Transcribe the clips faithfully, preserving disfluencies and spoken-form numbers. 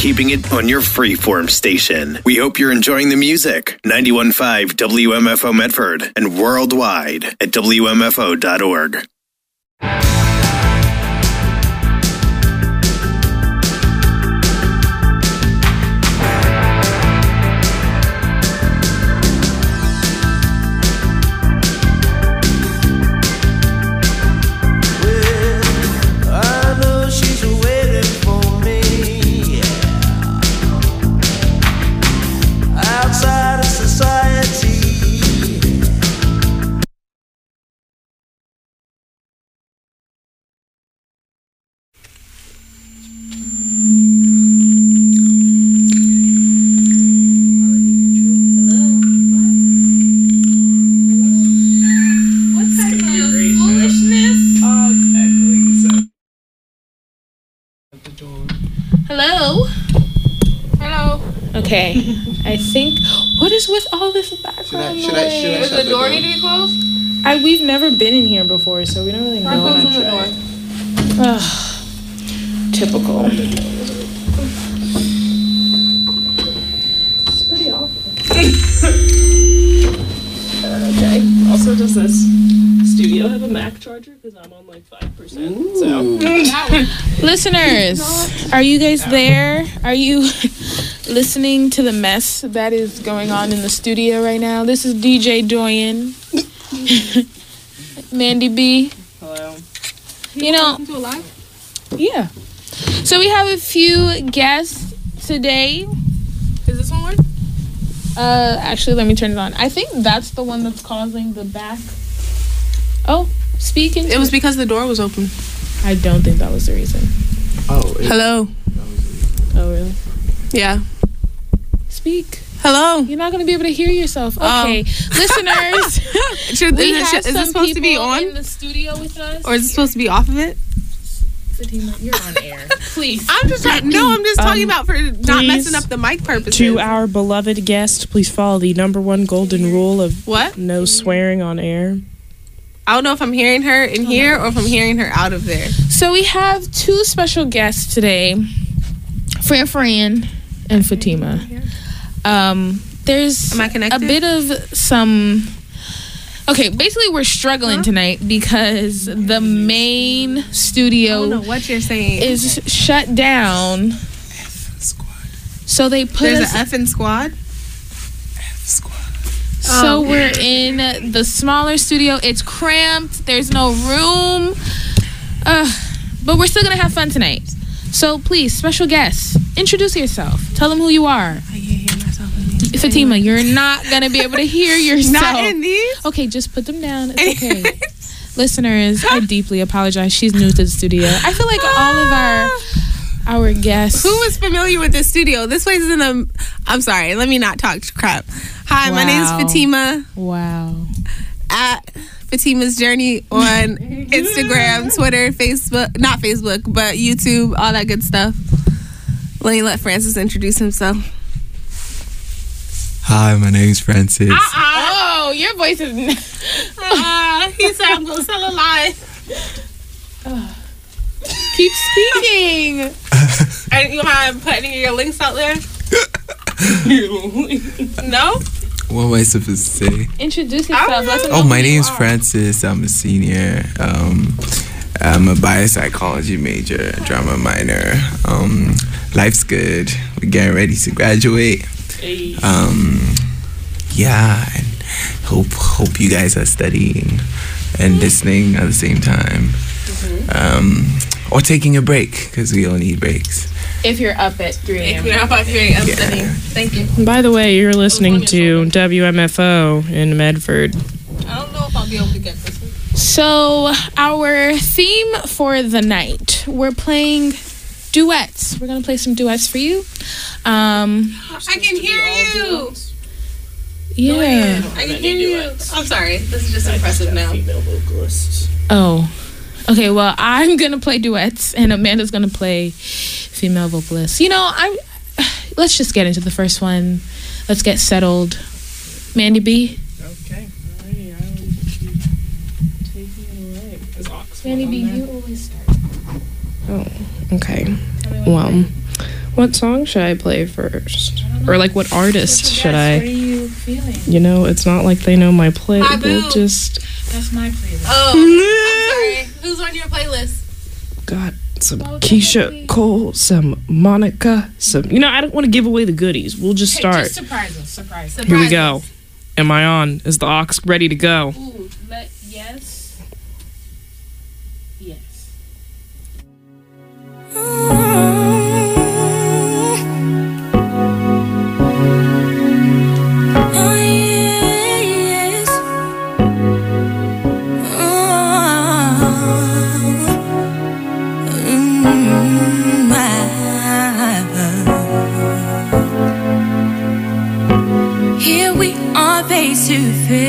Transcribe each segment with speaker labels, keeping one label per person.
Speaker 1: keeping it on your freeform station. We hope you're enjoying the music. ninety-one point five W M F O Medford and worldwide at W M F O dot org.
Speaker 2: Hello? Hello? Okay, I think, what is with all this background
Speaker 3: should I, should I, should I
Speaker 2: noise?
Speaker 3: Does the door need to be closed?
Speaker 2: I, we've never been in here before, so we don't really know.
Speaker 3: I'm closing the door.
Speaker 2: Ugh, typical. It's pretty awful.
Speaker 4: Okay. Also, does this studio have a Mac charger? Because I'm on like five percent. So,
Speaker 2: listeners, are you guys there? Are you listening to the mess that is going on in the studio right now? This is D J Doyen, Mandy B.
Speaker 4: Hello.
Speaker 2: You know, yeah. So we have a few guests today.
Speaker 4: Is this one work?
Speaker 2: Uh, actually, let me turn it on. I think that's the one that's causing the back. Oh, speaking.
Speaker 4: It was because the door was open.
Speaker 2: I don't think that was the reason.
Speaker 3: Oh. It,
Speaker 4: Hello.
Speaker 2: Oh, really?
Speaker 4: Yeah.
Speaker 2: Speak.
Speaker 4: Hello.
Speaker 2: You're not going to be able to hear yourself. Okay.
Speaker 4: Um.
Speaker 2: Listeners,
Speaker 4: Should,
Speaker 2: we
Speaker 4: is,
Speaker 2: have
Speaker 4: should, is
Speaker 2: some
Speaker 4: this supposed to be
Speaker 2: people
Speaker 4: on?
Speaker 2: in the studio with us.
Speaker 4: Or is it supposed to be off of it?
Speaker 2: Fatima, you're on air. Please.
Speaker 4: I'm just trying. No, I'm just talking
Speaker 5: Um,
Speaker 4: about for not
Speaker 5: please,
Speaker 4: messing up the mic purposes.
Speaker 5: To our beloved guest, please follow the number one golden rule of
Speaker 4: What?
Speaker 5: no swearing on air.
Speaker 4: I don't know if I'm hearing her in here or if I'm hearing her out of there.
Speaker 2: So we have two special guests today, Fran Fran and Fatima. Um, there's
Speaker 4: Am I
Speaker 2: a
Speaker 4: connected?
Speaker 2: bit of some. Okay, basically we're struggling
Speaker 4: Huh?
Speaker 2: tonight because the main
Speaker 4: I don't
Speaker 2: studio
Speaker 4: know what you're saying.
Speaker 2: is shut down. So they put
Speaker 4: There's
Speaker 2: us.
Speaker 4: an effing squad.
Speaker 2: So
Speaker 4: Oh.
Speaker 2: we're in the smaller studio. It's cramped. There's no room. Uh, but we're still gonna have fun tonight. So please, special guests, introduce yourself. Tell them who you are.
Speaker 4: I can't hear myself in these.
Speaker 2: Fatima, you're not gonna be able to hear yourself.
Speaker 4: Not in these.
Speaker 2: Okay, just put them down. It's okay. Listeners, I deeply apologize. She's new to the studio. I feel like all of our our guests.
Speaker 4: Who is familiar with this studio? This place is in a. I'm sorry. Let me not talk crap. Hi, my name is
Speaker 2: Wow.
Speaker 4: Fatima.
Speaker 2: Wow.
Speaker 4: At Fatima's Journey on Instagram, Twitter, Facebook. Not Facebook, but YouTube, all that good stuff. Let me let Francis introduce himself.
Speaker 6: Hi, my name's Francis.
Speaker 2: Oh, your voice is.
Speaker 4: Uh, he said I'm gonna sell a lie.
Speaker 2: Keep speaking.
Speaker 4: And you mind putting your links out there? No?
Speaker 6: What am I supposed to say?
Speaker 2: Introduce yourself. Let them know
Speaker 6: Oh, my
Speaker 2: who you
Speaker 6: name's
Speaker 2: are.
Speaker 6: Francis. I'm a senior. Um, I'm a biopsychology major, drama minor. Um, life's good. We're getting ready to graduate. Um, yeah, and hope hope you guys are studying and listening at the same time, um, or taking a break because we all need breaks.
Speaker 2: If you're up at three a.m.
Speaker 4: You're about to be upsetting.
Speaker 6: Yeah.
Speaker 4: Thank you.
Speaker 5: By the way, you're listening to W M F O in Medford.
Speaker 4: I don't know if I'll be able to get this one.
Speaker 2: So our theme for the night, we're playing duets. We're gonna play some duets for you. Um,
Speaker 4: I can hear you.
Speaker 2: yeah.
Speaker 4: I can hear you. I'm sorry. This is just impressive now.
Speaker 5: Female vocalists.
Speaker 2: Oh, okay. Well, I'm gonna play duets, and Amanda's gonna play female vocalists. You know, I. Let's just get into the first one. Let's get settled. Mandy B.
Speaker 5: Okay. Alrighty, I will be taking it away. Is Ox
Speaker 2: Mandy
Speaker 5: on
Speaker 2: B,
Speaker 5: there?
Speaker 2: you always start.
Speaker 5: Oh, okay. Well, What song should I play first? Or like what artist should I?
Speaker 2: What are you feeling?
Speaker 5: You know, it's not like they know my play.
Speaker 4: My
Speaker 5: We'll
Speaker 4: boo.
Speaker 5: just
Speaker 2: That's my playlist.
Speaker 4: Oh, I'm sorry. Who's on your playlist?
Speaker 5: got some
Speaker 2: Oh,
Speaker 5: Keisha
Speaker 2: definitely.
Speaker 5: Cole, some Monica, some. You know, I don't want to give away the goodies. We'll just
Speaker 2: Hey,
Speaker 5: start.
Speaker 2: just surprise us. Surprise us.
Speaker 5: Here we go. Am I on? Is the aux ready to go?
Speaker 2: Ooh, let, yes. Yes.
Speaker 7: Oh, yes. Oh, mm, I- Here we are face to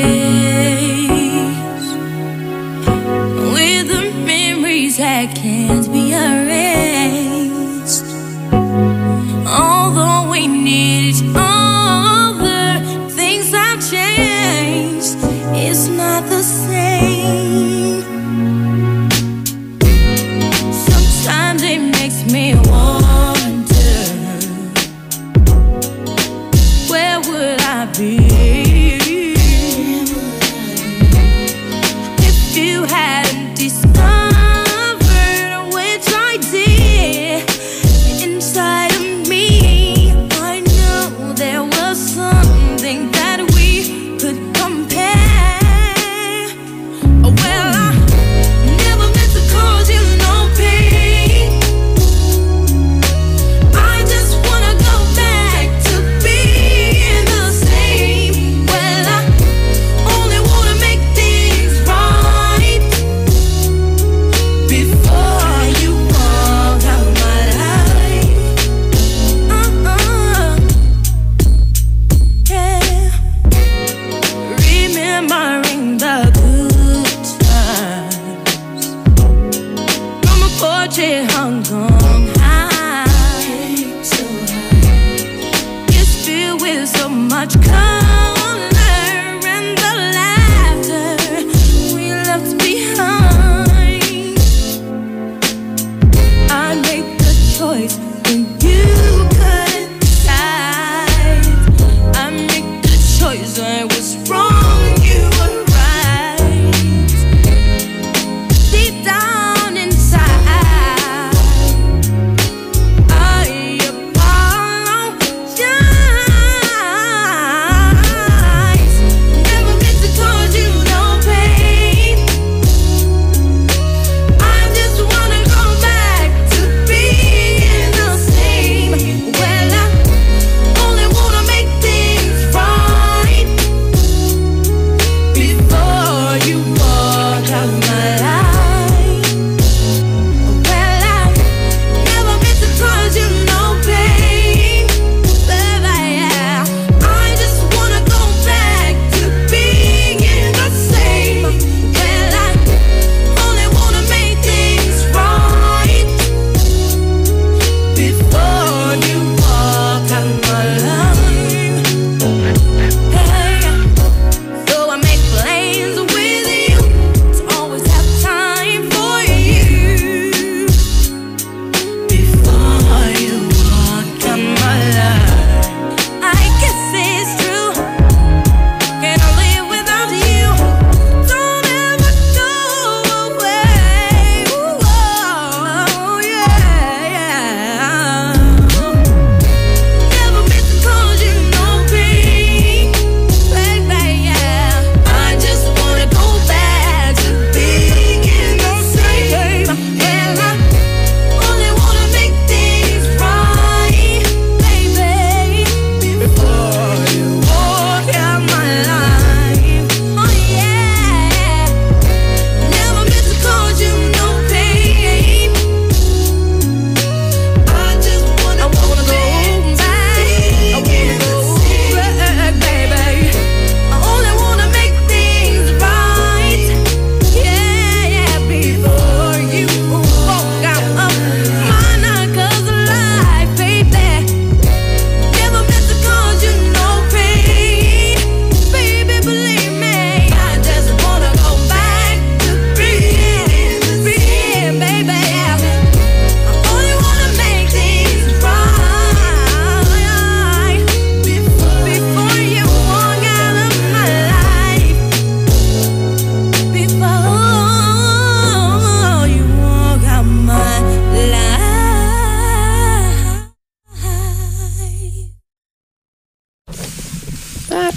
Speaker 7: face with the memories that can't be erased. Although we need each other, things have changed. It's not the same. Sometimes it makes me wonder, where would I be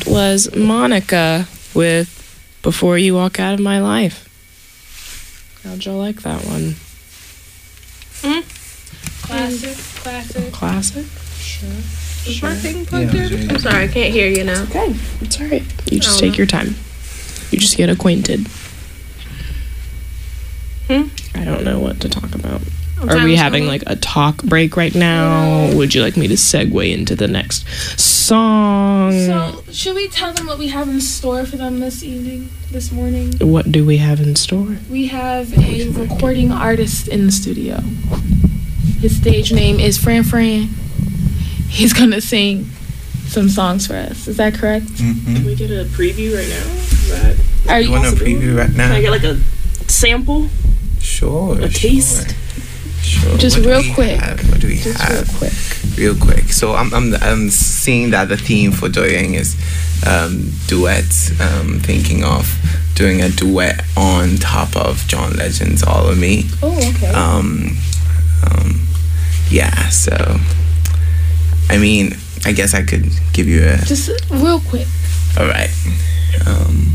Speaker 5: was Monica with Before You Walk Out of My Life. How'd y'all like that one?
Speaker 2: Classic, classic.
Speaker 5: Classic? Sure.
Speaker 4: Is my thing
Speaker 6: Yeah,
Speaker 4: plugged in?
Speaker 6: sure.
Speaker 4: I'm sorry, I can't hear you now.
Speaker 5: Okay, it's all right. You just
Speaker 4: Oh,
Speaker 5: take
Speaker 4: no.
Speaker 5: your time. You just get acquainted.
Speaker 4: Hmm?
Speaker 5: I don't know what to talk about.
Speaker 4: I'm
Speaker 5: Are
Speaker 4: trying
Speaker 5: we
Speaker 4: to
Speaker 5: having
Speaker 4: show
Speaker 5: like a talk break right now? Would you like me to segue into the next song?
Speaker 2: So, should we tell them what we have in store for them this evening, this morning?
Speaker 5: What do we have in store?
Speaker 2: We have a recording artist in the studio. His stage name is Fran Fran. He's gonna sing some songs for us. Is that correct?
Speaker 6: Mm-hmm.
Speaker 5: Can we get a preview right now? Is that
Speaker 2: Are
Speaker 6: You want a preview right
Speaker 5: Can I
Speaker 6: now?
Speaker 5: get like a sample?
Speaker 6: Sure.
Speaker 5: A taste?
Speaker 6: Sure.
Speaker 2: Just
Speaker 6: What do
Speaker 2: real
Speaker 6: we
Speaker 2: quick.
Speaker 6: have? What do we
Speaker 2: Just
Speaker 6: have?
Speaker 2: real quick.
Speaker 6: Real quick. So I'm I'm I'm seeing that the theme for Doyang is um, duets. Um, thinking of doing a duet on top of John Legend's All of Me.
Speaker 2: Oh, okay.
Speaker 6: Um, um, yeah. So I mean, I guess I could give you a.
Speaker 2: Just real quick.
Speaker 6: All right. Um,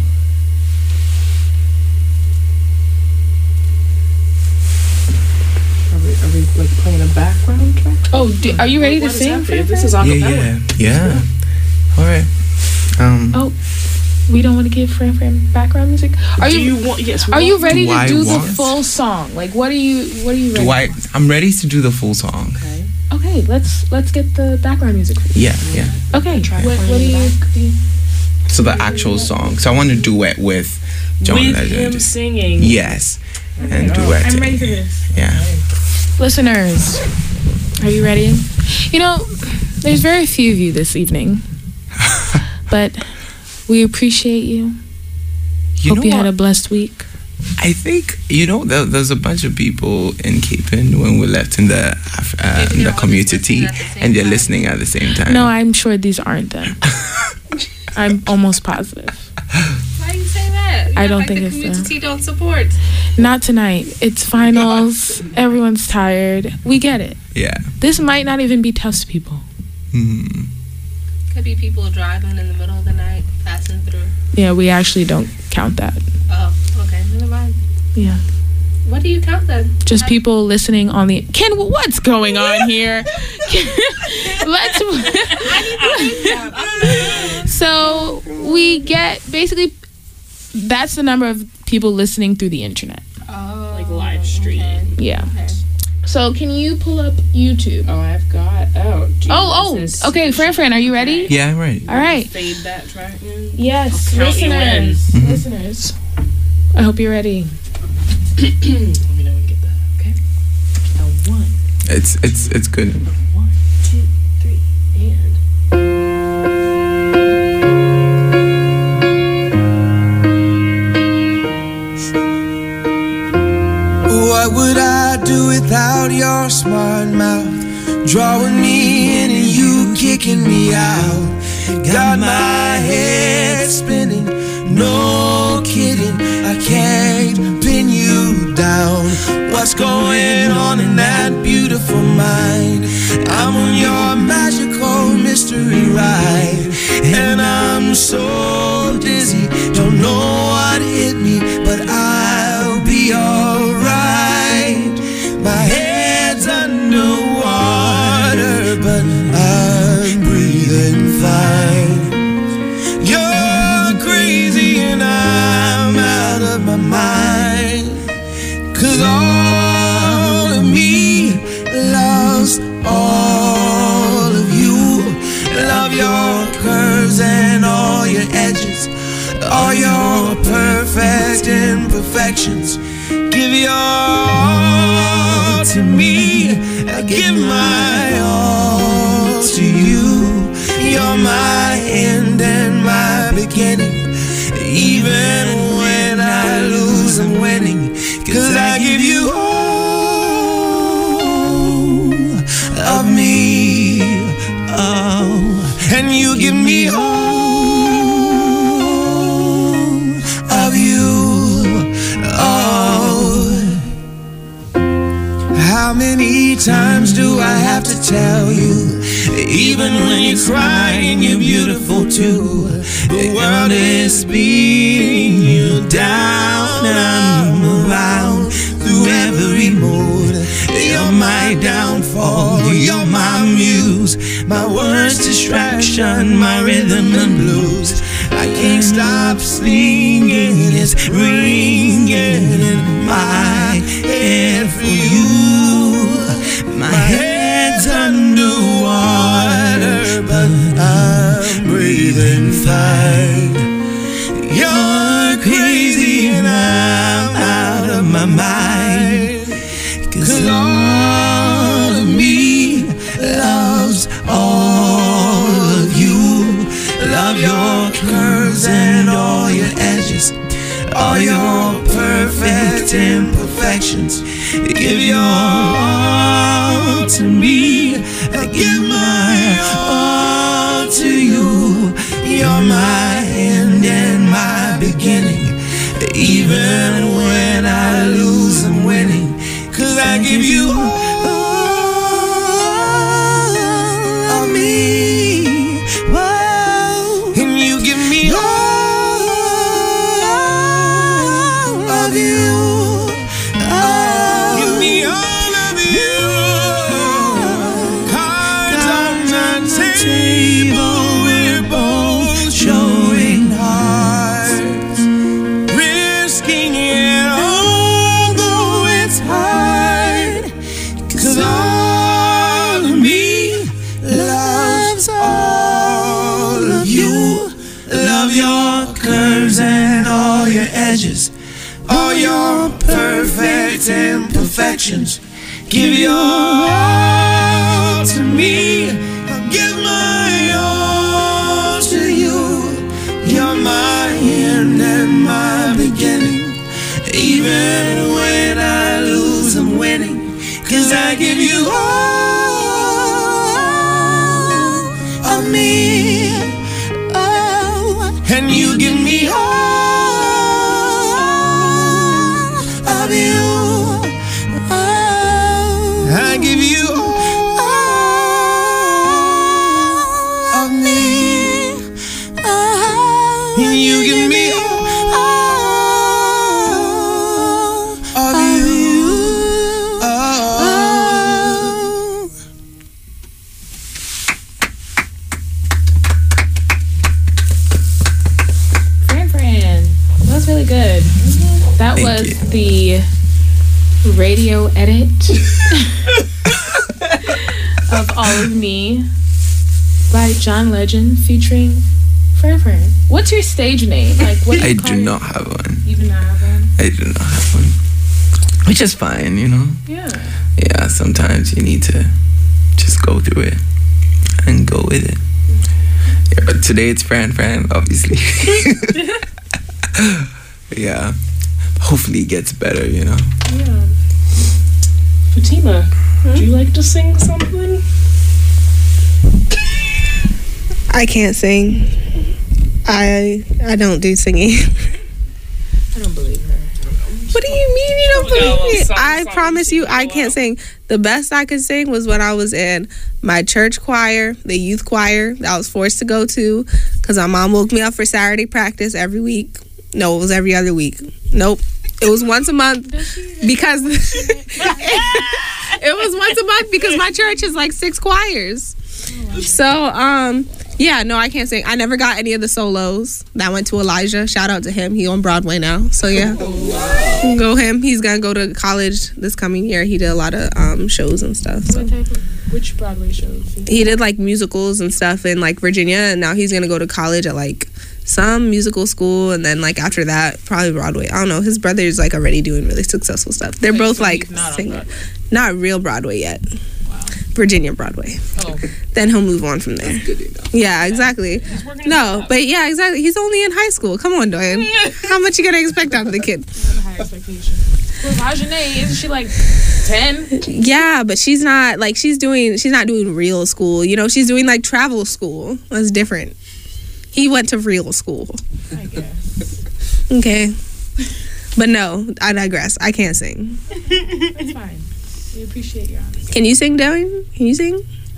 Speaker 5: Are we, are we like playing a background track?
Speaker 2: Oh, do, are you ready to
Speaker 5: What is
Speaker 2: sing?
Speaker 5: happening?
Speaker 2: Fran
Speaker 5: This
Speaker 2: Fran?
Speaker 5: is
Speaker 6: yeah,
Speaker 5: acapella.
Speaker 6: yeah, yeah. All right. Um,
Speaker 2: Oh, we don't want to give Fran Fran background music. Are
Speaker 5: do
Speaker 2: you?
Speaker 5: you want? Yes. we
Speaker 2: Are you
Speaker 5: want-
Speaker 2: ready
Speaker 6: Do
Speaker 2: to
Speaker 6: I
Speaker 2: do the
Speaker 6: want-
Speaker 2: full song? Like, what are you? What are you ready?
Speaker 6: do I? I'm ready to do the full song.
Speaker 5: Okay.
Speaker 2: Okay, let's let's get the background music.
Speaker 6: Yeah, yeah.
Speaker 2: Okay,
Speaker 5: Try
Speaker 2: what,
Speaker 5: playing
Speaker 2: what do
Speaker 5: in the
Speaker 2: you?
Speaker 5: back.
Speaker 2: do you-
Speaker 6: So the actual song. So I want to duet with John
Speaker 5: With
Speaker 6: Legend.
Speaker 5: him singing.
Speaker 6: Yes, and
Speaker 5: Oh,
Speaker 6: duet.
Speaker 2: I'm ready for this.
Speaker 6: Yeah.
Speaker 2: Listeners, are you ready? You know, there's very few of you this evening, but we appreciate you.
Speaker 6: You
Speaker 2: Hope
Speaker 6: know
Speaker 2: you had
Speaker 6: what?
Speaker 2: a blessed week.
Speaker 6: I think you know there, there's a bunch of people in Capen when we left in the Af- uh, in the community, and they're listening at the same time.
Speaker 2: No, I'm sure these aren't them. I'm almost positive.
Speaker 4: Why you say that? You
Speaker 2: I
Speaker 4: act
Speaker 2: don't
Speaker 4: like
Speaker 2: think
Speaker 4: the
Speaker 2: it's
Speaker 4: community don't support.
Speaker 2: Not tonight. It's finals. Everyone's tired. We get it.
Speaker 6: Yeah.
Speaker 2: This might not even be Tufts people.
Speaker 6: Hmm.
Speaker 4: Could be people driving in the middle of the night, passing through.
Speaker 2: Yeah, we actually don't count that.
Speaker 4: Oh, okay, never mind.
Speaker 2: Yeah.
Speaker 4: What do you count then?
Speaker 2: Just people listening on the. Ken, what's going on here? Let's. So we get basically. That's the number of people listening through the internet.
Speaker 4: Oh,
Speaker 5: Like live stream.
Speaker 2: Yeah.
Speaker 4: Okay.
Speaker 2: So can you pull up YouTube?
Speaker 5: Oh, I've got. Oh. Geez,
Speaker 2: Oh,
Speaker 5: this is-
Speaker 2: oh. Okay, Fran Fran, are you ready?
Speaker 6: Yeah, I'm ready.
Speaker 2: All right.
Speaker 5: Fade that track in.
Speaker 2: Yes,
Speaker 5: I'll count you in.
Speaker 2: listeners. Listeners. I hope you're ready.
Speaker 5: Let me know when you get that. Okay. A one,
Speaker 6: It's it's it's good.
Speaker 5: one, two, three, and.
Speaker 8: What would I do without your smart mouth? Drawing me in and you kicking me out. Got my head spinning, no kidding. I can't pin you down. What's going on in that beautiful mind? I'm on your magical mystery ride, and I'm so dizzy, don't know what hit me, but I'll be alright. My head's underwater, but I'm breathing fine. You're crazy and I'm out of my mind, 'cause all of me loves all of you. Love your curves and all your edges, all your perfect imperfections. Give your all to me, I give my all to you. You're my end and my beginning. Even when I lose, I'm winning, 'cause I give you all of me, oh, and you give me all of you, oh. How many times do I have to tell you Even when you're crying, you're beautiful too. The world is beating you down, and I'm around through every mood. You're my downfall, you're my muse, my worst distraction, my rhythm and blues. I can't stop singing, it's ringing in my head for you. My head's underwater, but I'm breathing fine. You're crazy and I'm out of my mind. Cause all of me loves all of you. Love your curves and all your edges, all your perfect imperfections. Give your all to me, I give my all to you. You're my end and my beginning. Even when I lose, I'm winning. Cause I give you all of me, whoa. And you give me all of you. Oh, give me all of you. Cards on the table, we're both showing hearts, risking it all, though it's hard. Cause all of me loves all of you. Love your curves and all your edges, all your perfect imperfections. Give your all to me, I'll give my all to you. You're my end and my beginning. Even when I lose, I'm winning. Cause I give you all of me, oh, and you give me all of you. Oh, I give you all of me, oh, and you give me all of you. Oh.
Speaker 2: Fran Fran, that was really good. That
Speaker 6: Thank
Speaker 2: was
Speaker 6: you.
Speaker 2: the radio edit of All of Me by John Legend featuring Fran Fran. What's your stage name? Like, what do you
Speaker 6: I
Speaker 2: call
Speaker 6: do
Speaker 2: it?
Speaker 6: not have one.
Speaker 2: You do not have one?
Speaker 6: I do not have one. Which is fine, you know?
Speaker 2: Yeah.
Speaker 6: Yeah, sometimes you need to just go through it and go with it. Yeah, but today it's Fran Fran, obviously. Yeah. Hopefully it gets better, you know?
Speaker 5: Yeah. Fatima, would you like to sing something?
Speaker 4: I can't sing. I I don't do singing.
Speaker 2: I don't believe her.
Speaker 4: What do you mean you don't
Speaker 5: Yeah, well,
Speaker 4: believe me?
Speaker 5: some-
Speaker 4: I
Speaker 5: some
Speaker 4: promise you,
Speaker 5: people
Speaker 4: I can't sing. The best I could sing was when I was in my church choir, the youth choir that I was forced to go to because my mom woke me up for Saturday practice every week. No, it was every other week. Nope. It was once a month because it was once a month because my church is like six choirs. So, um, yeah, no, I can't sing. I never got any of the solos. That went to Elijah. Shout out to him. He on Broadway now. So yeah, go him. He's gonna go to college this coming year. He did a lot of um shows and stuff. So
Speaker 2: What type of, which Broadway shows?
Speaker 4: he did like musicals and stuff in like Virginia, and now he's gonna go to college at like some musical school, and then like after that probably Broadway. I don't know. His brother is like already doing really successful stuff. They're
Speaker 2: Wait,
Speaker 4: both
Speaker 2: so
Speaker 4: like
Speaker 2: he's not on
Speaker 4: singers.
Speaker 2: Broadway?
Speaker 4: Not real Broadway yet. Virginia Broadway.
Speaker 2: Oh,
Speaker 4: Then he'll move on from there.
Speaker 6: Good enough.
Speaker 4: Yeah, exactly. No, but yeah, exactly. He's only in high school. Come on, Doyen. How much you gonna expect out of the kid?
Speaker 2: I have a high expectation. Well, Vajane, isn't she like ten?
Speaker 4: Yeah, but she's not like she's doing. She's not doing real school. You know, she's doing like travel school. That's different. He went to real school.
Speaker 2: I guess.
Speaker 4: Okay, but no, I digress. I can't sing.
Speaker 2: It's fine. We appreciate your honesty.
Speaker 4: Can you sing, Doyen? Can you sing?
Speaker 2: I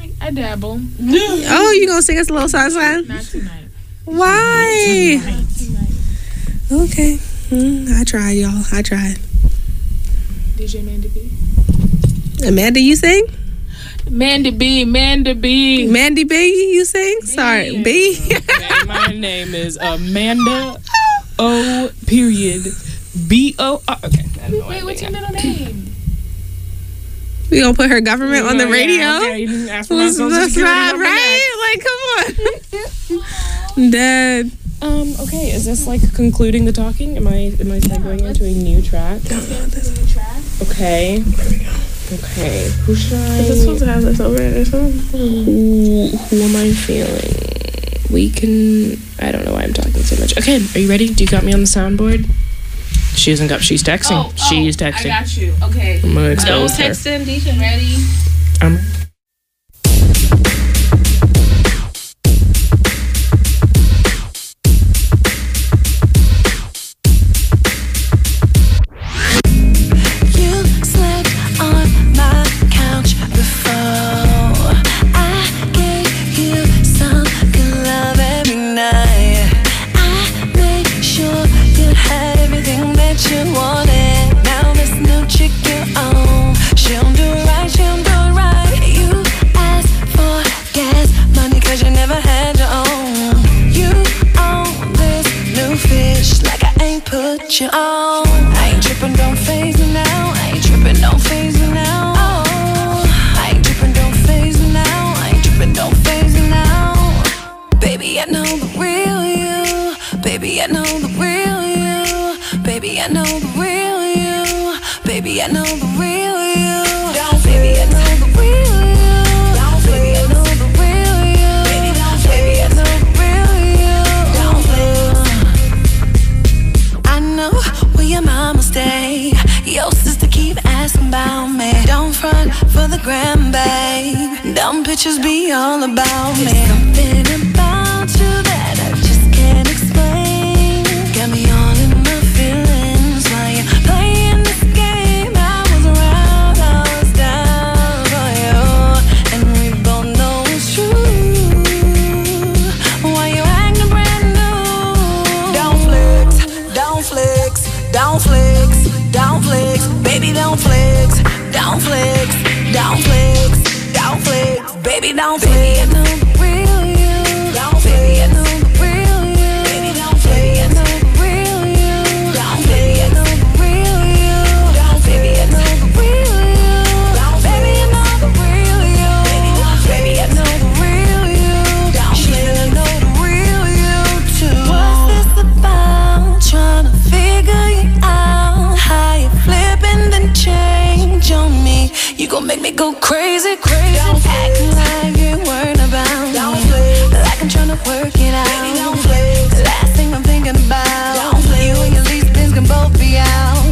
Speaker 2: I, I dabble.
Speaker 4: Oh, you gonna sing us a little song? song?
Speaker 2: Not tonight.
Speaker 4: Why?
Speaker 2: Not tonight.
Speaker 4: Okay. Mm, I tried, y'all. I tried.
Speaker 2: D J Mandy B.
Speaker 4: Amanda, you sing?
Speaker 2: Mandy B. Mandy B.
Speaker 4: Mandy B, you sing? Sorry, B.
Speaker 5: Okay, my name is Amanda O. Period B O R. Okay. I don't know
Speaker 2: Wait, what's your
Speaker 5: anything.
Speaker 2: middle name?
Speaker 4: We gonna put her government on the
Speaker 5: Oh,
Speaker 4: radio?
Speaker 5: yeah, okay, you didn't ask for my
Speaker 4: That's
Speaker 5: social
Speaker 4: that's
Speaker 5: security
Speaker 4: right,
Speaker 5: number
Speaker 4: right? Like, come on. Dead.
Speaker 5: Um, okay, is this like concluding the talking? Am I am I segueing into a new track? Okay. Okay. Who should I
Speaker 4: Is this supposed to have this over it or something?
Speaker 5: who who am I feeling? We can I don't know why I'm talking so much. Okay, are you ready? Do you got me on the soundboard? She hasn't got she's texting. she's texting.
Speaker 2: I got you. Okay.
Speaker 5: I'm gonna expose her.
Speaker 2: him, D J. Ready?
Speaker 5: Um
Speaker 7: You slept on my couch before. I gave you some good love every night. I made sure you had everything that you wanted. Now this new chick you're on, she don't do it right, she don't do it right. You asked for gas money 'cause you never had your own. You own this new fish like I ain't put you on. I ain't tripping, don't phase me now. I ain't tripping, don't phase me now. Oh, I ain't tripping, don't phase me now. I ain't tripping, don't phase me now. Baby, I know the real you. Baby, I know the real you. Baby, I know the real you. Baby, I know the real you. Baby, I know the real you. Baby, I know the real you. Baby, I know the real you. I know where your mama stay. Your sister keep asking about me. Don't front for the gram, babe. Dumb pictures be all about me. There's something about you that I just can't explain. Got me all in my feelings while you're playing this game. I was around, I was down for you, and we both know it's true. Why you acting brand new? Don't flex, don't flex, don't flex, don't flex, baby, don't flex, don't flex, don't flex, don't flex, baby, don't flex. Baby, I know the real you. Baby, I know the real you. Baby, I know the real you. Baby, I know the real you. Baby, I know the real you. Baby, I know the real you. Baby, I know the real you. Shit, I know the real you too. What's this about? Trying to figure you out. How you flipping then change on me. You gon' make me go crazy, crazy. Acting like you weren't about me. Like I'm tryna work it out. The last thing I'm thinking about, you and your least pins can both be out.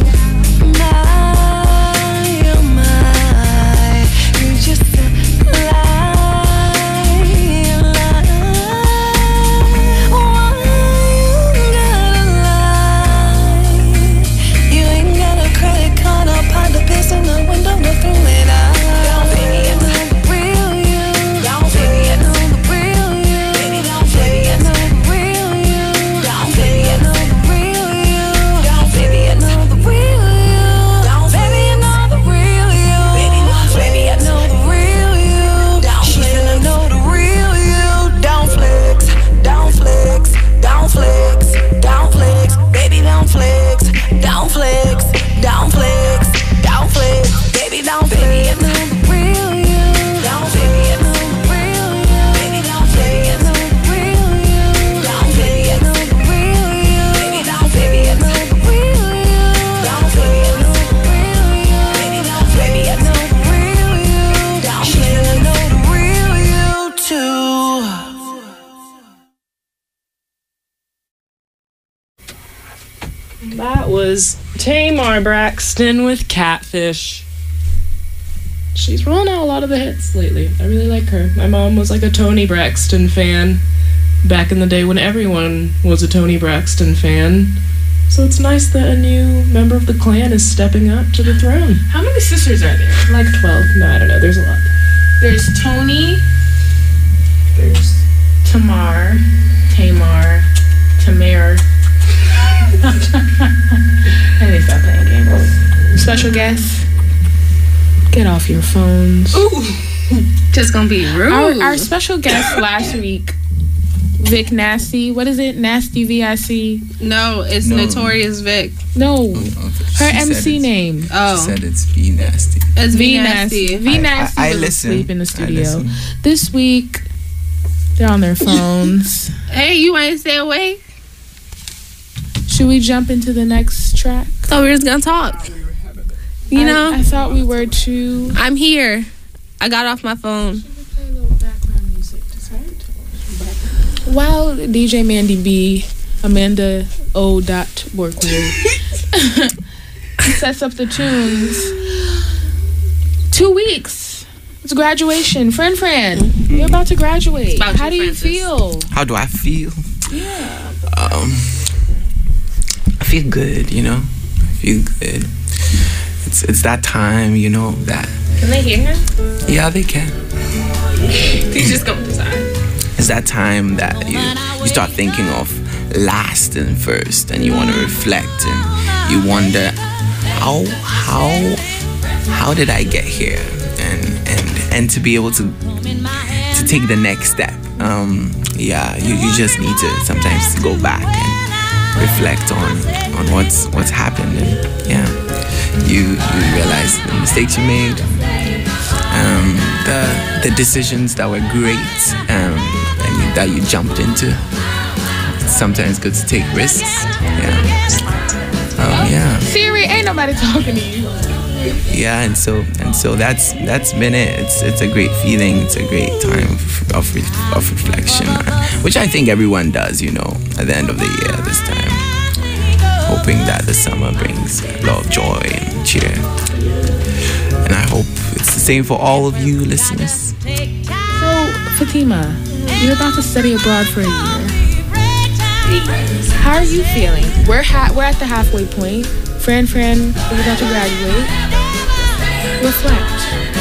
Speaker 7: My, oh my, you just a lie, lie. Why you gotta lie? You ain't got a credit card or pot to piss in the window to throw it out. Baby, I know the real you. Baby, I know the real you. Baby, I know the real you. Baby, I know the real you. Baby, I know the real you. Baby, I know the real you. Baby, I know the real you. She said I know the real you. Don't flex, don't flex, don't flex, don't flex. Baby, don't flex, don't flex, don't flex, don't flex. Baby, don't flex. Baby, I know the real you. Baby, I know the real you. Baby, I know the real you. Baby, I know the real you. Baby, I know the real you. Baby, I know the real you. Baby, I know the real you. Shit, I know the real you too.
Speaker 5: That was Tamar Braxton with Catfish. She's rolling out a lot of the hits lately. I really like her. My mom was like a Toni Braxton fan back in the day when everyone was a Toni Braxton fan. So it's nice that a new member of the clan is stepping up to the throne.
Speaker 2: How many sisters are there?
Speaker 5: Like twelve. No, I don't know. There's a lot.
Speaker 2: There's Tony. There's Tamar. Tamar. Tamar. I need to stop playing games. Special guests, get off your phones.
Speaker 4: Ooh. Just gonna be rude.
Speaker 2: Our, our special guest last week, Vic Nasty. What is it? Nasty V I C?
Speaker 4: No, it's
Speaker 6: No.
Speaker 4: Notorious Vic.
Speaker 2: No.
Speaker 6: She
Speaker 2: Her
Speaker 6: said
Speaker 2: M C
Speaker 6: it's-
Speaker 2: name.
Speaker 4: Oh,
Speaker 6: She said it's V nasty.
Speaker 4: it's
Speaker 2: V
Speaker 4: V
Speaker 2: Nasty.
Speaker 4: Nasty.
Speaker 2: V
Speaker 6: I-
Speaker 2: Nasty
Speaker 6: I- I
Speaker 2: was
Speaker 6: listen.
Speaker 2: asleep in the
Speaker 6: I
Speaker 2: studio.
Speaker 6: listen.
Speaker 2: This week, they're on their phones.
Speaker 4: Hey, you ain't stay awake?
Speaker 2: Should we jump into the next track?
Speaker 4: Thought we were just gonna talk. You
Speaker 2: I-
Speaker 4: know,
Speaker 2: I, thought we were too.
Speaker 4: I'm here. I got off my phone.
Speaker 2: While D J Mandy B, Amanda O. Dot Workway sets up the tunes. Two weeks. It's graduation. Friend, friend, you're about to graduate.
Speaker 4: about
Speaker 2: How
Speaker 4: you,
Speaker 2: do you
Speaker 4: Francis.
Speaker 2: feel?
Speaker 6: How do I feel?
Speaker 2: Yeah.
Speaker 6: Um, I feel good, you know. I feel good. It's it's that time, you know, that.
Speaker 4: Can they hear him?
Speaker 6: Yeah, they can.
Speaker 4: He's just coming inside.
Speaker 6: It's that time that you you start thinking of last and first, and you want to reflect, and you wonder how how how did I get here, and and and to be able to to take the next step. Um, yeah, you, you just need to sometimes go back and reflect on on what's what's happened, and yeah, you you realize the mistakes you made. Um, the the decisions that were great, um, and you, that you jumped into. It's sometimes good to take risks. Yeah. Um, yeah.
Speaker 2: Siri, ain't nobody talking to you.
Speaker 6: Yeah. And so and so that's that's been it. It's it's a great feeling. It's a great time of of, re- of reflection, uh, which I think everyone does. You know, at the end of the year, this time, hoping that the summer brings a lot of joy and cheer. And I hope it's the same for all of you listeners.
Speaker 2: So, Fatima, you're about to study abroad for a year. How are you feeling? We're ha- we're at the halfway point. Fran Fran is about to graduate. Reflect.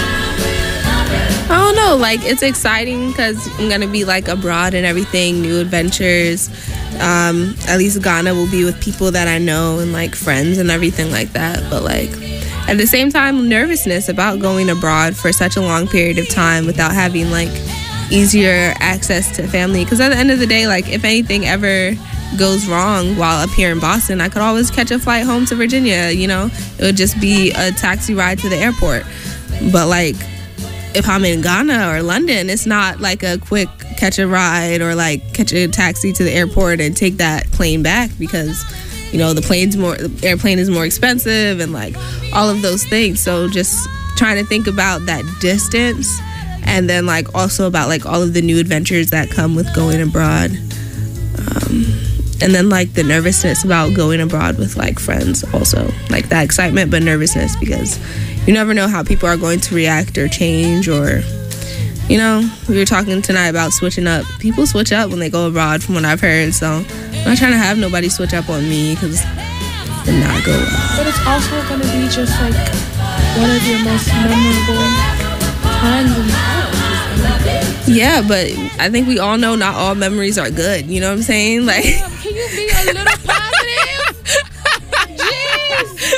Speaker 4: I don't know, like it's exciting because I'm gonna be like abroad and everything, new adventures. Um, at least Ghana will be with people that I know and like friends and everything like that. But like at the same time, nervousness about going abroad for such a long period of time without having like easier access to family. Because at the end of the day, like if anything ever goes wrong while up here in Boston, I could always catch a flight home to Virginia. You know, it would just be a taxi ride to the airport. But like if I'm in Ghana or London, it's not like a quick catch a ride or like catch a taxi to the airport and take that plane back, because you know the plane's more the airplane is more expensive and like all of those things. So just trying to think about that distance, and then like also about like all of the new adventures that come with going abroad, um, and then like the nervousness about going abroad with like friends, also like that excitement but nervousness because you never know how people are going to react or change. Or you know, we were talking tonight about switching up. People switch up when they go abroad from what I've heard, so I'm not trying to have nobody switch up on me because it not go well.
Speaker 2: But it's also going to be just like one of your most memorable times in life.
Speaker 4: Yeah, but I think we all know not all memories are good. You know what I'm saying? Like,
Speaker 2: Can you be a little positive? Jeez.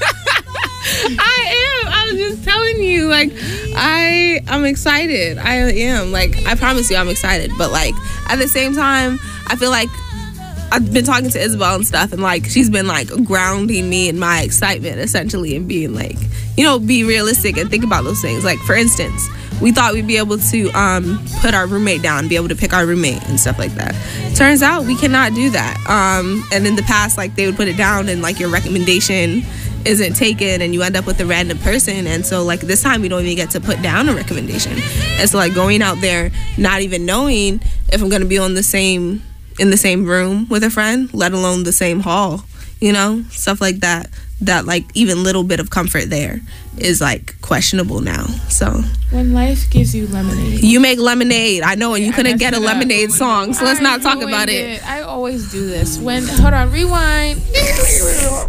Speaker 4: I am. I was just telling you, like, I I'm excited. I am. Like, I promise you, I'm excited. But like at the same time, I feel like I've been talking to Isabel and stuff, and like she's been like grounding me in my excitement, essentially, and being like, you know, be realistic and think about those things. Like, for instance, we thought we'd be able to um, put our roommate down, be able to pick our roommate and stuff like that. Turns out we cannot do that. Um, and in the past, like, they would put it down and like your recommendation isn't taken and you end up with a random person. And so like this time we don't even get to put down a recommendation. And so like going out there not even knowing if I'm gonna be on the same in the same room with a friend, let alone the same hall, you know, stuff like that, that like even little bit of comfort there is like questionable now. So
Speaker 2: When life gives you lemonade.
Speaker 4: you make lemonade, I know, and you
Speaker 2: I
Speaker 4: couldn't
Speaker 2: messed
Speaker 4: get a
Speaker 2: it up.
Speaker 4: lemonade song, so let's
Speaker 2: I
Speaker 4: not talk
Speaker 2: ruined
Speaker 4: about it.
Speaker 2: I always do this. When hold on, rewind.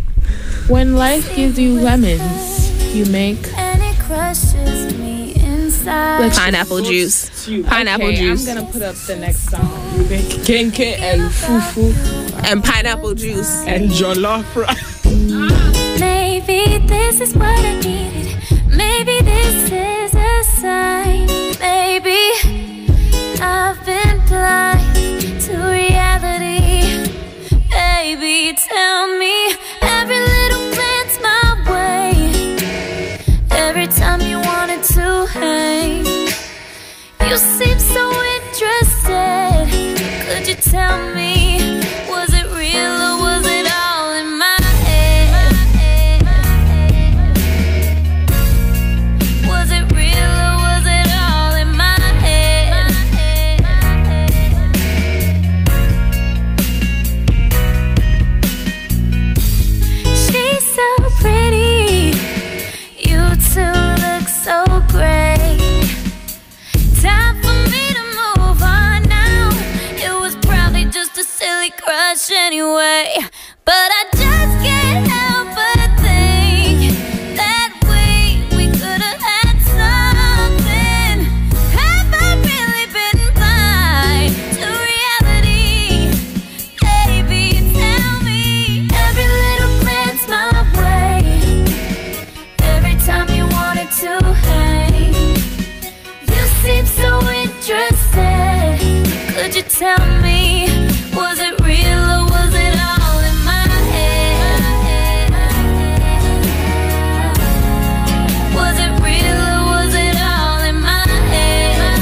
Speaker 2: When life gives you lemons, you make
Speaker 9: And it crushes me inside.
Speaker 7: side.
Speaker 2: Let's
Speaker 4: Pineapple juice. Pineapple
Speaker 2: okay,
Speaker 4: juice.
Speaker 2: I'm gonna put up the next song.
Speaker 5: King Kit and Fufu
Speaker 4: And pineapple juice.
Speaker 5: and Jollof rice.
Speaker 7: Maybe this is what I needed. Maybe this is a sign. Maybe I've been blind to reality. Baby, tell me every little glance my way. Every time you wanted to hang, you seem so interested. Could you tell me, was it real or was it all in my head? Was it real or was it all in my head? She's so pretty, you two look so great. Time for me to move on now. It was probably just a silly crush anyway, but I just can't help but think that we, we could have had something. Have I really been blind to reality? Baby, tell me every little glance my way. Every time you wanted to hang, you seem so interested. Could you tell me, was it real or was it all in my head? Was it real or was it all in my head?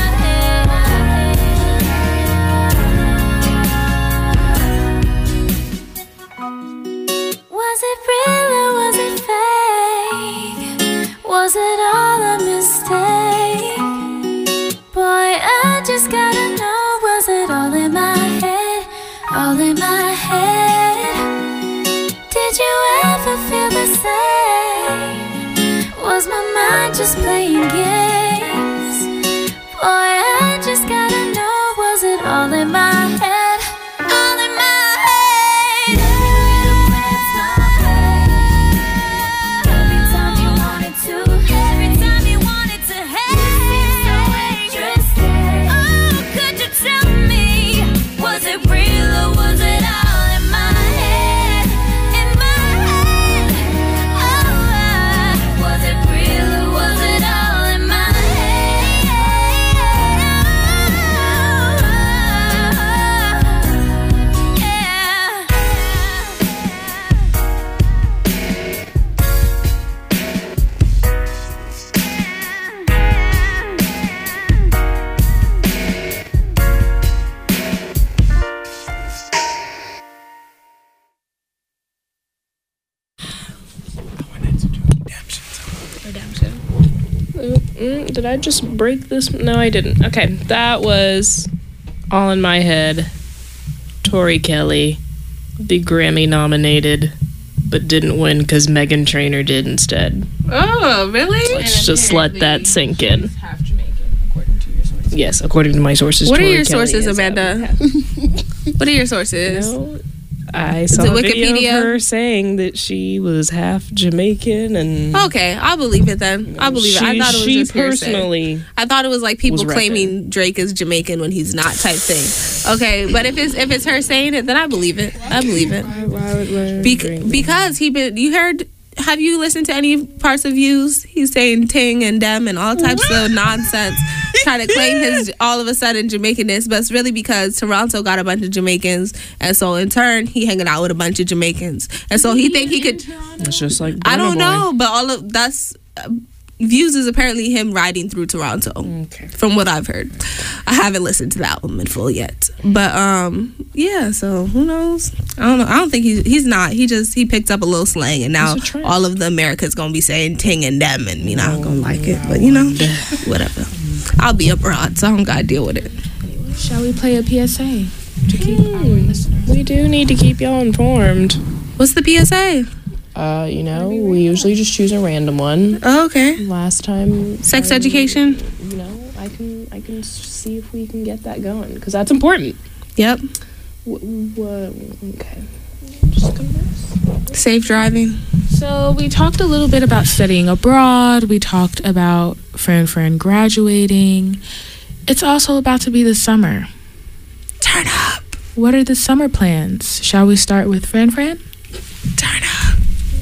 Speaker 7: Was it real or was it fake? Was it all a mistake? Boy, I just gotta know, was it all in my head? All in my head? Did you ever feel the same? Was my mind just playing games? Boy, I just gotta know, was it all in my head? All in my head. Every time you wanted to, every time you wanted to hate, you seem so interested. Oh, could you tell me, was it real or was it all in my head? In my head. Oh, was it real or was it all in my
Speaker 5: Mm, did I just break this? No, I didn't. Okay, that was All in My Head. Tori Kelly, the Grammy nominated, but didn't win because Meghan Trainor did instead.
Speaker 4: Oh, really?
Speaker 5: Let's just let that sink in.
Speaker 2: Half Jamaican, according to your sources.
Speaker 5: Yes, according to my sources.
Speaker 4: What are
Speaker 5: Tori
Speaker 4: your
Speaker 5: Kelly
Speaker 4: sources,
Speaker 5: is
Speaker 4: Amanda? What are your sources?
Speaker 5: You know, I saw
Speaker 4: it
Speaker 5: a video
Speaker 4: Wikipedia?
Speaker 5: of her saying that she was half Jamaican and
Speaker 4: Okay, I'll believe it then. I'll believe it. I
Speaker 5: She-
Speaker 4: thought it was
Speaker 5: she
Speaker 4: just hearsay.
Speaker 5: personally
Speaker 4: I thought it was like people
Speaker 5: was
Speaker 4: claiming Drake is Jamaican when he's not type thing. Okay, but if it's if it's her saying it, then I believe it. I believe it. Bec- because he been you heard. Have you listened to any parts of Views? He's saying ting and dem and all types of nonsense, trying to claim his all of a sudden Jamaicanness, but it's really because Toronto got a bunch of Jamaicans, and so in turn he hanging out with a bunch of Jamaicans, and so he think he could.
Speaker 5: It's just like
Speaker 4: I don't
Speaker 5: Burna Boy.
Speaker 4: know, but all of that's. Uh, Views is apparently him riding through Toronto,
Speaker 5: Okay.
Speaker 4: from what I've heard. I haven't listened to the album in full yet, but um, yeah. So who knows? I don't know. I don't think he's he's not. He just he picked up a little slang, and now
Speaker 5: It's a trend.
Speaker 4: all of the America's gonna be saying ting and dem, and you're not gonna like it. But you know, whatever. I'll be abroad, so I don't gotta deal with it.
Speaker 2: Shall we play a P S A to keep our listeners?
Speaker 5: We do need to keep y'all informed.
Speaker 4: What's the P S A?
Speaker 5: Uh, you know, we usually just choose a random one.
Speaker 4: Oh, okay.
Speaker 5: Last time,
Speaker 4: Sex
Speaker 5: um,
Speaker 4: education.
Speaker 5: You know, I can I can see if we can get that going because that's important.
Speaker 4: Yep.
Speaker 5: W- w- okay. Just converse.
Speaker 4: Safe driving.
Speaker 2: So we talked a little bit about studying abroad. We talked about Fran Fran graduating. It's also about to be the summer.
Speaker 4: Turn up.
Speaker 2: What are the summer plans? Shall we start with Fran Fran?
Speaker 4: Turn up.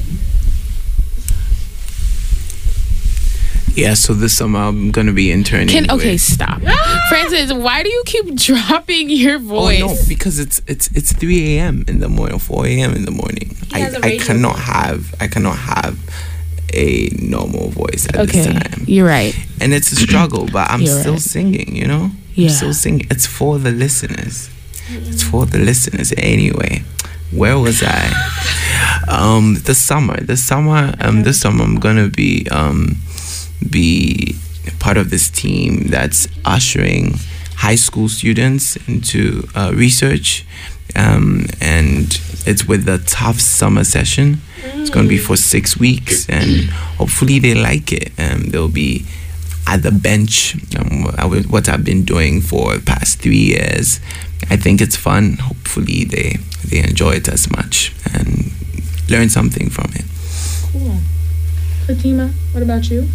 Speaker 6: Yeah, so this summer I'm gonna be interning.
Speaker 2: Can okay,
Speaker 6: with-
Speaker 2: stop. Francis, why do you keep dropping your voice?
Speaker 6: Oh no, because it's it's it's three a.m. in the morning, four a.m. in the morning. I,
Speaker 2: has a
Speaker 6: I
Speaker 2: radio
Speaker 6: cannot
Speaker 2: voice.
Speaker 6: have I cannot have a normal voice at
Speaker 2: Okay,
Speaker 6: this time.
Speaker 2: you're right.
Speaker 6: And it's a struggle, but I'm
Speaker 2: You're
Speaker 6: still
Speaker 2: right.
Speaker 6: singing, you know?
Speaker 2: Yeah.
Speaker 6: I'm still singing. It's for the listeners. It's for the listeners. Anyway, where was I? Um, the summer. The summer, um, this summer I'm gonna be um be part of this team that's ushering high school students into uh, research. Um, and it's with the tough summer session. It's going to be for six weeks, and hopefully they like it. Um, they'll be at the bench, um, I will- what I've been doing for the past three years. I think it's fun. Hopefully they, they enjoy it as much and learn something from it.
Speaker 2: Cool. Fatima, what about you?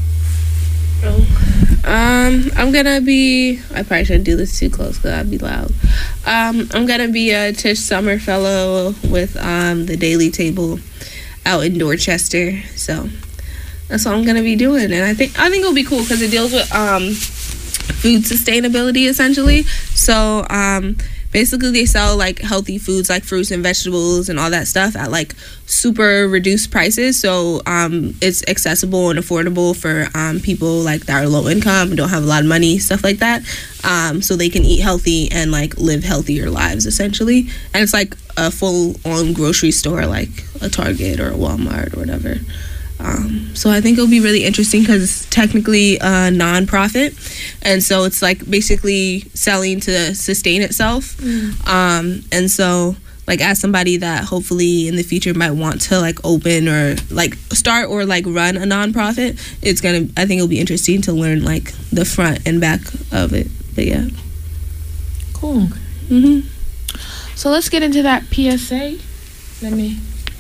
Speaker 4: Um, I'm gonna be. I probably shouldn't do this too close because I'd be loud. Um, I'm gonna be a Tisch Summer Fellow with um the Daily Table out in Dorchester. So that's what I'm gonna be doing, and I think I think it'll be cool because it deals with um food sustainability essentially. So um. Basically, they sell like healthy foods like fruits and vegetables and all that stuff at like super reduced prices. So um, it's accessible and affordable for um, people like that are low income and don't have a lot of money, stuff like that. Um, so they can eat healthy and like live healthier lives essentially. And it's like a full on grocery store like a Target or a Walmart or whatever. Um, so I think it'll be really interesting because it's technically a non-profit, and so it's like basically selling to sustain itself. Mm. Um, and so like as somebody that hopefully in the future might want to like open or like start or like run a non-profit, it's gonna I think it'll be interesting to learn like the front and back of it. But yeah,
Speaker 2: cool.
Speaker 4: Mm-hmm.
Speaker 2: So let's get into that P S A. Let me.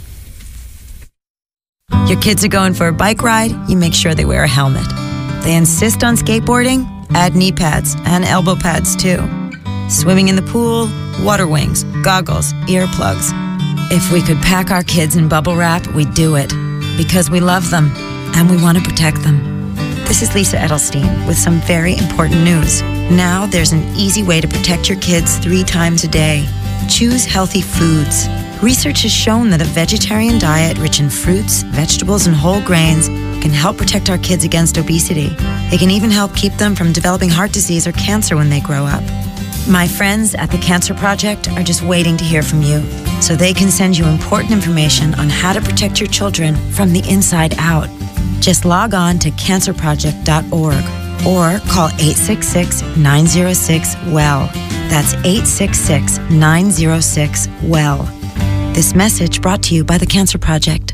Speaker 9: Your kids are going for a bike ride, you make sure they wear a helmet. They insist on skateboarding, add knee pads and elbow pads too. Swimming in the pool, water wings, goggles, earplugs. If we could pack our kids in bubble wrap, we'd do it. Because we love them and we want to protect them. This is Lisa Edelstein with some very important news. Now there's an easy way to protect your kids three times a day. Choose healthy foods. Research has shown that a vegetarian diet rich in fruits, vegetables, and whole grains can help protect our kids against obesity. It can even help keep them from developing heart disease or cancer when they grow up. My friends at the Cancer Project are just waiting to hear from you, so they can send you important information on how to protect your children from the inside out. Just log on to cancer project dot org or call eight six six, nine zero six, W E L L. That's eight six six, nine zero six, W E L L. This message brought to you by the Cancer Project.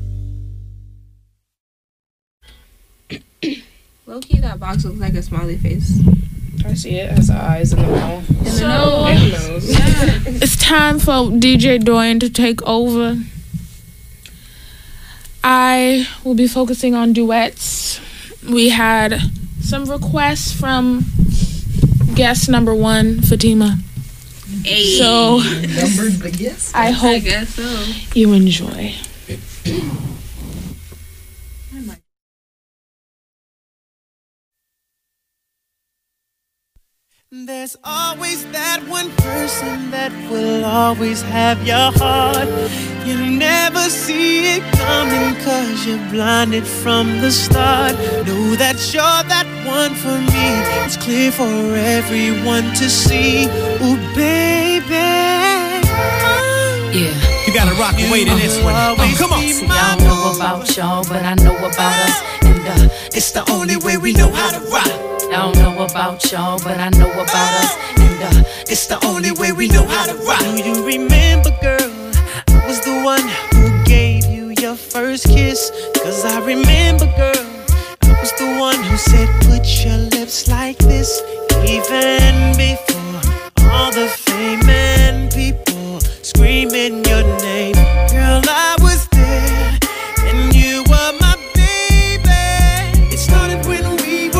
Speaker 4: low-key that box looks like a smiley face.
Speaker 5: I see it. It has eyes in the mouth.
Speaker 4: In the
Speaker 2: So-
Speaker 4: nose.
Speaker 5: And the nose.
Speaker 2: Yeah. It's time for D J Doyen to take over. I will be focusing on duets. We had some requests from guest number one, Fatima.
Speaker 4: Hey.
Speaker 2: So
Speaker 3: Numbers, but yes.
Speaker 2: I
Speaker 4: I
Speaker 2: hope
Speaker 4: guess so.
Speaker 2: you enjoy.
Speaker 8: There's always that one person that will always have your heart. You never see it coming cause you're blinded from the start. Know that you're that one for me. It's clear for everyone to see. Ooh, baby.
Speaker 10: Yeah.
Speaker 8: You gotta rock and wait in this one. Oh, come on.
Speaker 10: See, I don't know about y'all, but I know about us. And uh,
Speaker 8: It's the only way we know how to rock.
Speaker 10: I don't know about y'all, but I know about us. And uh,
Speaker 8: It's the only way we know how to rock. Do you remember, girl? I was the one who gave you your first kiss. Cause I remember, girl, I was the one who said, put your lips like this. Even before all the fame and people screaming your name. Girl, I was there, and you were my baby. It started when we were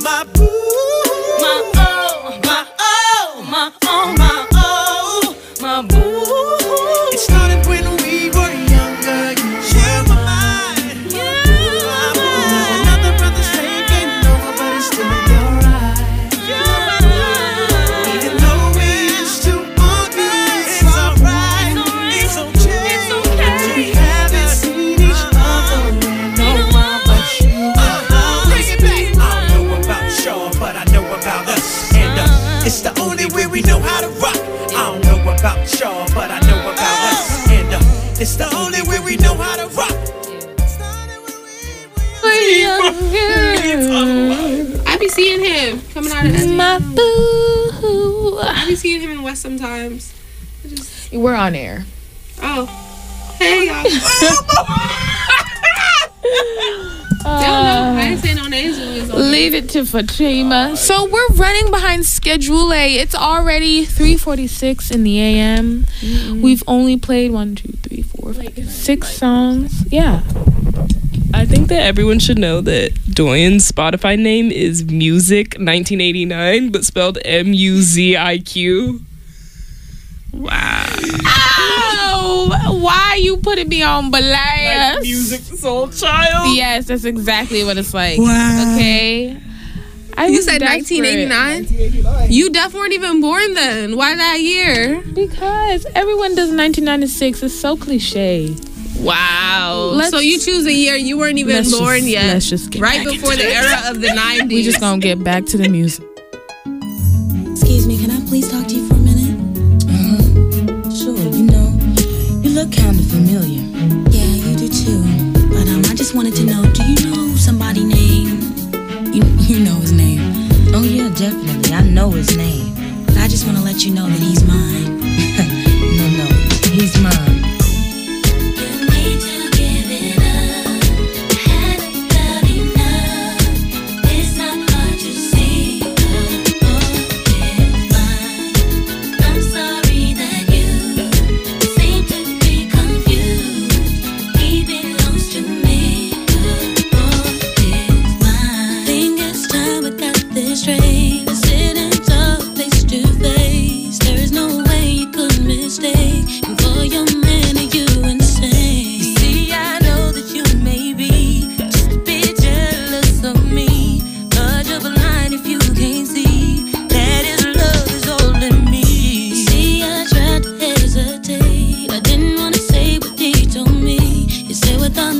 Speaker 8: my boo. My oh, my oh, my oh, my oh, my boo. It started when we were younger. You were my mind. Yeah. Now another brother's taking over, but it's still your right. Yeah. Even though we used to argue, it's alright. It's okay. It's okay. We haven't seen each other in no while, but you. Bring it back. I don't know about y'all, but I know about us, and uh, it's the only way we know how to rock. I don't know about y'all, but I know about us, and uh, it's the only way we know how to rock.
Speaker 4: I be seeing him coming out of that.
Speaker 2: My boo.
Speaker 4: I be seeing him in West sometimes. I just,
Speaker 2: We're on air.
Speaker 4: oh, hey y'all. I don't know. I ain't saying no names. when we was on
Speaker 2: Leave it to Fatima. So we're running behind schedule A. It's already three forty-six in the A M. Mm-hmm. We've only played one, two, three, four, five, six songs. Yeah.
Speaker 5: I think that everyone should know that Doyen's Spotify name is Music nineteen eighty-nine, but spelled M U Z I Q. Wow.
Speaker 2: Oh, why you putting me on blast?
Speaker 5: Like Music Soul Child?
Speaker 2: Yes, that's exactly what it's like.
Speaker 4: Wow.
Speaker 2: Okay. I
Speaker 4: You
Speaker 2: was
Speaker 4: said
Speaker 2: desperate.
Speaker 4: nineteen eighty-nine? You definitely weren't even born then. Why that year?
Speaker 2: Because everyone does nineteen ninety-six. It's so cliche.
Speaker 4: Wow.
Speaker 2: Let's-
Speaker 4: So you choose a year you weren't even
Speaker 2: Let's
Speaker 4: born
Speaker 2: just-
Speaker 4: yet.
Speaker 2: let's just get
Speaker 4: right
Speaker 2: back
Speaker 4: before
Speaker 2: into
Speaker 4: the
Speaker 2: it.
Speaker 4: era of the nineties.
Speaker 2: We just gonna get back to the music.
Speaker 11: Excuse me, can I please talk to you for a minute? Uh-huh. Sure, you know, you look kind of familiar. Yeah, you do too. But um, I just wanted to know, do you know somebody named... You, you know his name. Oh yeah, definitely. I know his name. But I just want to let you know that he's mine. No, no, he's mine.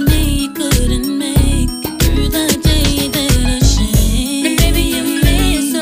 Speaker 7: Baby, you made it so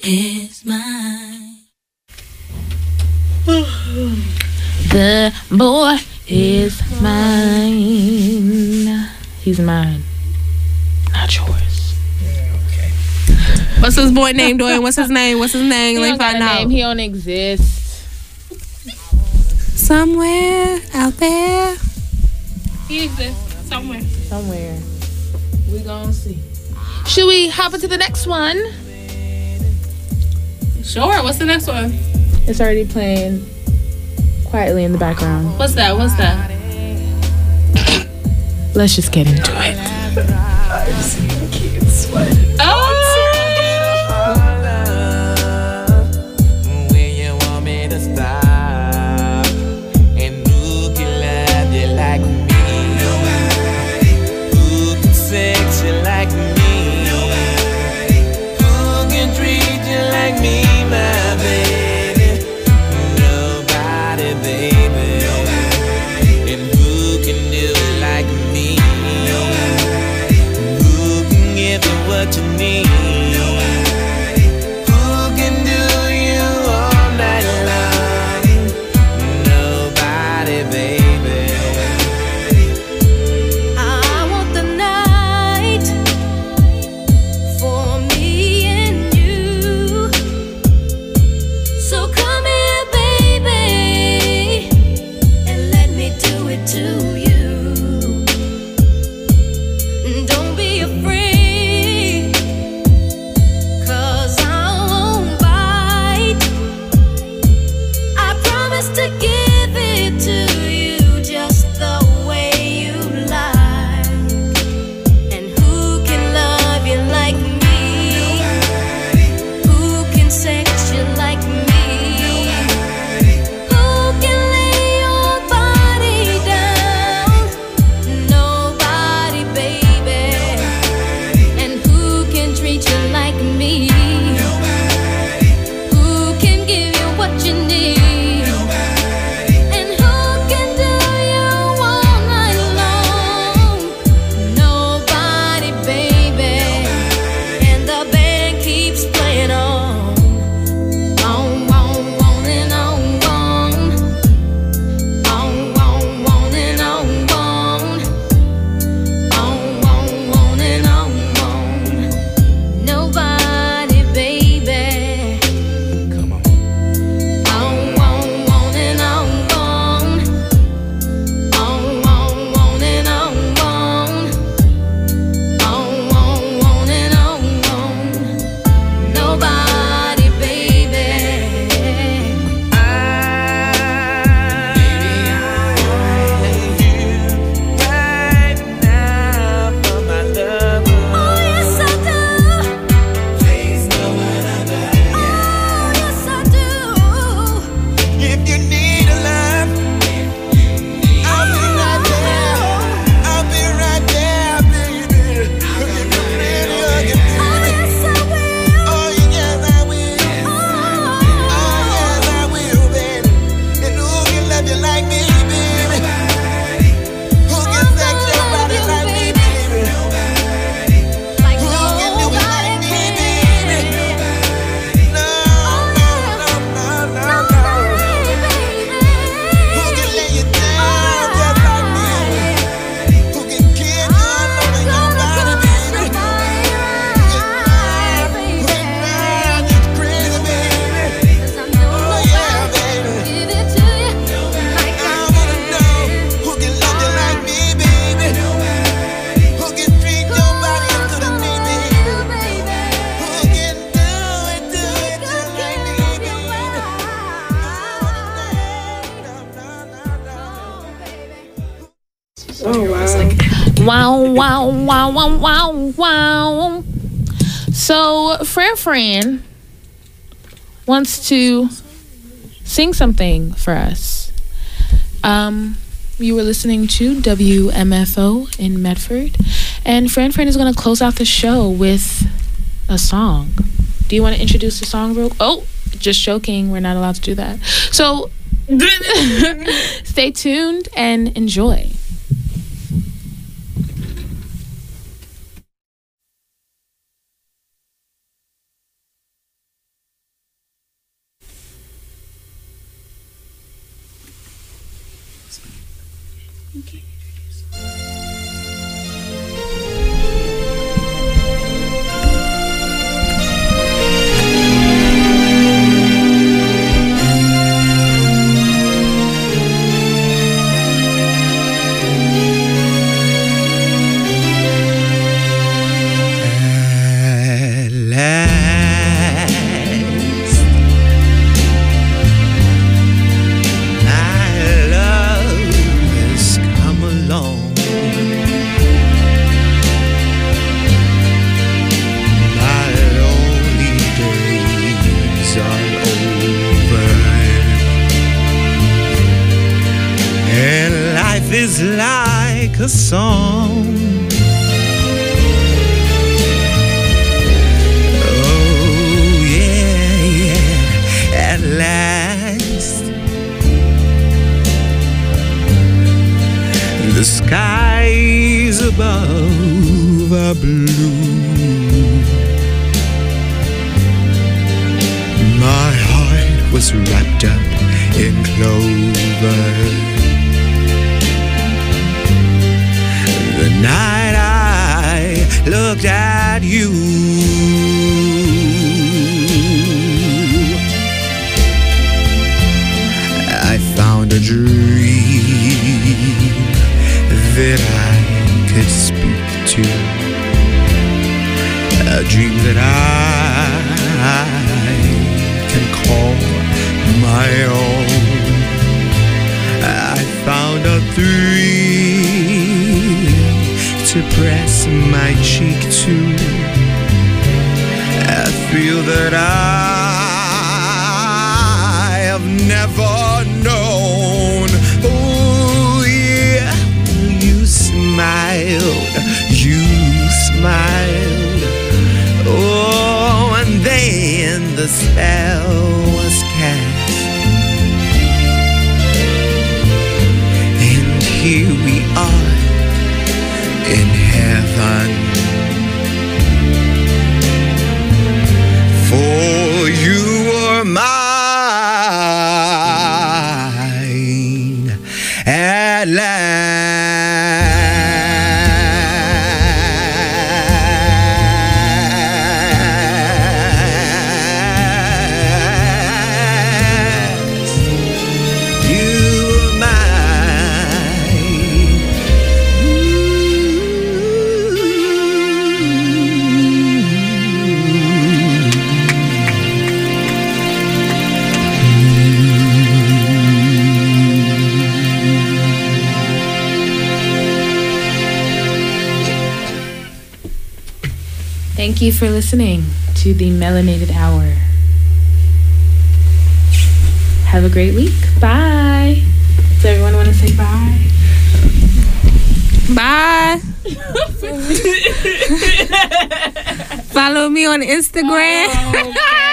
Speaker 11: is mine.
Speaker 2: The boy is mine. He's mine, not yours.
Speaker 4: What's his boy name doing? What's his name? What's his name?
Speaker 2: He
Speaker 4: Let me
Speaker 2: don't got
Speaker 4: find
Speaker 2: a
Speaker 4: out.
Speaker 2: name. He don't exist.
Speaker 4: Somewhere out there.
Speaker 2: He exists somewhere. Somewhere. We gonna see. Should we hop into the next one?
Speaker 4: Sure. What's the next one?
Speaker 2: It's already playing quietly in the background.
Speaker 4: What's that? What's that?
Speaker 2: Let's just get into it.
Speaker 6: I've seen kids sweat.
Speaker 4: Oh!
Speaker 8: When you want me to stop, and who can love you like me? Nobody. Who can sex you like me? Nobody. Who can treat you like me, my baby? Nobody, baby. Nobody. And who can do it like me? Nobody. Who can give you what you need?
Speaker 2: Wow, wow, wow, wow, wow, wow. So, Fran Fran wants to sing something for us. Um, you were listening to W M F O in Medford, and Fran Fran is going to close out the show with a song. Do you want to introduce the song real? Oh, just joking. We're not allowed to do that. So, stay tuned and enjoy.
Speaker 8: Is like a song. Oh yeah, yeah, at last the skies above are blue. My heart was wrapped up in clover. The night I looked at you, I found a dream that I could speak to, a dream that I can call my own. I found a thrill to press my cheek to, a thrill that I have never known. Oh yeah, you smiled, you smiled. Oh, and then the spell was cast, and here we are in heaven, for you were mine at last. You were mine.
Speaker 2: Thank you for listening to the Melanated Hour. Have a great week. Bye. Does everyone want to say bye?
Speaker 4: Bye. Follow me on Instagram.
Speaker 2: Oh,